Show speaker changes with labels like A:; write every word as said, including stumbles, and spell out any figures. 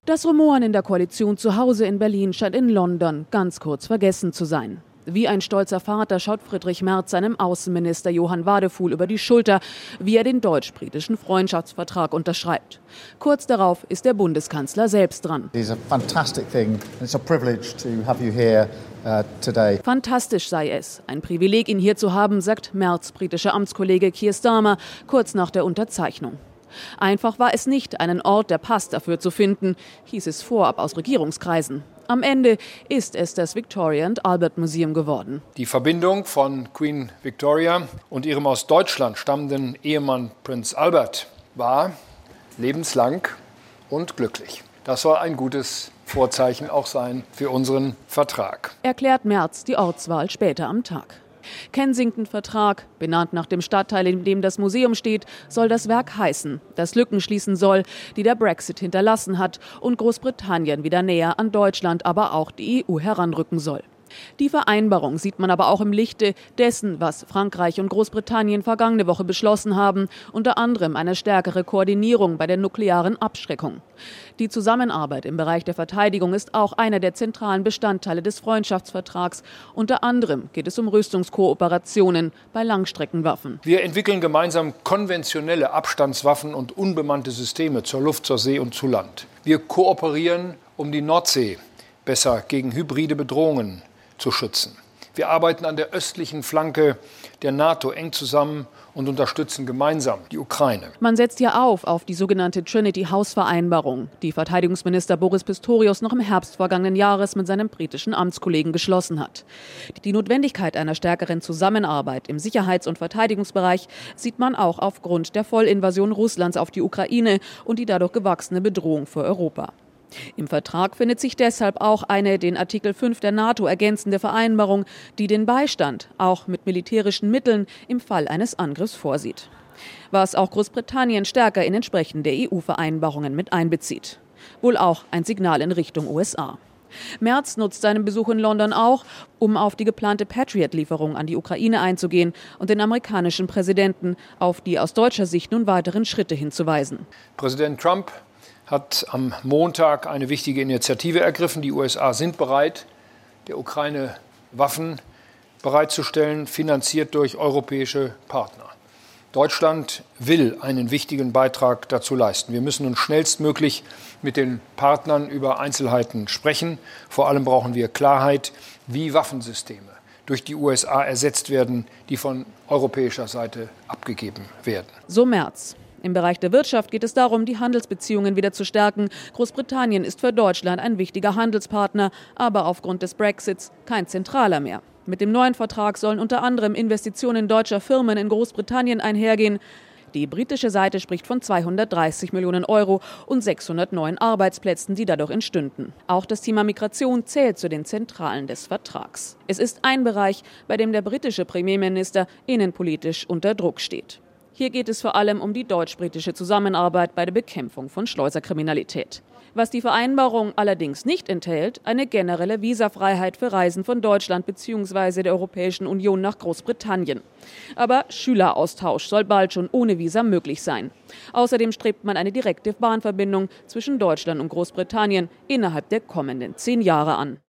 A: Das Rumoren in der Koalition zu Hause in Berlin scheint in London ganz kurz vergessen zu sein. Wie ein stolzer Vater schaut Friedrich Merz seinem Außenminister Johann Wadefuhl über die Schulter, wie er den deutsch-britischen Freundschaftsvertrag unterschreibt. Kurz darauf ist der Bundeskanzler selbst dran. Fantastisch sei es. Ein Privileg, ihn hier zu haben, sagt Merz' britischer Amtskollege Keir Starmer kurz nach der Unterzeichnung. Einfach war es nicht, einen Ort, der passt, dafür zu finden, hieß es vorab aus Regierungskreisen. Am Ende ist es das Victoria and Albert Museum geworden.
B: Die Verbindung von Queen Victoria und ihrem aus Deutschland stammenden Ehemann Prinz Albert war lebenslang und glücklich. Das soll ein gutes Vorzeichen auch sein für unseren Vertrag.
A: Erklärt Merz die Ortswahl später am Tag. Kensington-Vertrag, benannt nach dem Stadtteil, in dem das Museum steht, soll das Werk heißen, das Lücken schließen soll, die der Brexit hinterlassen hat und Großbritannien wieder näher an Deutschland, aber auch die E U heranrücken soll. Die Vereinbarung sieht man aber auch im Lichte dessen, was Frankreich und Großbritannien vergangene Woche beschlossen haben, unter anderem eine stärkere Koordinierung bei der nuklearen Abschreckung. Die Zusammenarbeit im Bereich der Verteidigung ist auch einer der zentralen Bestandteile des Freundschaftsvertrags. Unter anderem geht es um Rüstungskooperationen bei Langstreckenwaffen.
B: Wir entwickeln gemeinsam konventionelle Abstandswaffen und unbemannte Systeme zur Luft, zur See und zu Land. Wir kooperieren, um die Nordsee besser gegen hybride Bedrohungen zu schützen. Wir arbeiten an der östlichen Flanke der NATO eng zusammen und unterstützen gemeinsam die Ukraine.
A: Man setzt hier auf auf die sogenannte Trinity-House-Vereinbarung, die Verteidigungsminister Boris Pistorius noch im Herbst vergangenen Jahres mit seinem britischen Amtskollegen geschlossen hat. Die Notwendigkeit einer stärkeren Zusammenarbeit im Sicherheits- und Verteidigungsbereich sieht man auch aufgrund der Vollinvasion Russlands auf die Ukraine und die dadurch gewachsene Bedrohung für Europa. Im Vertrag findet sich deshalb auch eine den Artikel fünf der NATO ergänzende Vereinbarung, die den Beistand auch mit militärischen Mitteln im Fall eines Angriffs vorsieht. Was auch Großbritannien stärker in entsprechende E U-Vereinbarungen mit einbezieht. Wohl auch ein Signal in Richtung U S A. Merz nutzt seinen Besuch in London auch, um auf die geplante Patriot-Lieferung an die Ukraine einzugehen und den amerikanischen Präsidenten auf die aus deutscher Sicht nun weiteren Schritte hinzuweisen.
B: Präsident Trump hat am Montag eine wichtige Initiative ergriffen. Die U S A sind bereit, der Ukraine Waffen bereitzustellen, finanziert durch europäische Partner. Deutschland will einen wichtigen Beitrag dazu leisten. Wir müssen nun schnellstmöglich mit den Partnern über Einzelheiten sprechen. Vor allem brauchen wir Klarheit, wie Waffensysteme durch die U S A ersetzt werden, die von europäischer Seite abgegeben werden.
A: So Merz. Im Bereich der Wirtschaft geht es darum, die Handelsbeziehungen wieder zu stärken. Großbritannien ist für Deutschland ein wichtiger Handelspartner, aber aufgrund des Brexits kein zentraler mehr. Mit dem neuen Vertrag sollen unter anderem Investitionen deutscher Firmen in Großbritannien einhergehen. Die britische Seite spricht von zweihundertdreißig Millionen Euro und sechshundert neuen Arbeitsplätzen, die dadurch entstünden. Auch das Thema Migration zählt zu den Zentralen des Vertrags. Es ist ein Bereich, bei dem der britische Premierminister innenpolitisch unter Druck steht. Hier geht es vor allem um die deutsch-britische Zusammenarbeit bei der Bekämpfung von Schleuserkriminalität. Was die Vereinbarung allerdings nicht enthält, eine generelle Visafreiheit für Reisen von Deutschland bzw. der Europäischen Union nach Großbritannien. Aber Schüleraustausch soll bald schon ohne Visa möglich sein. Außerdem strebt man eine direkte Bahnverbindung zwischen Deutschland und Großbritannien innerhalb der kommenden zehn Jahre an.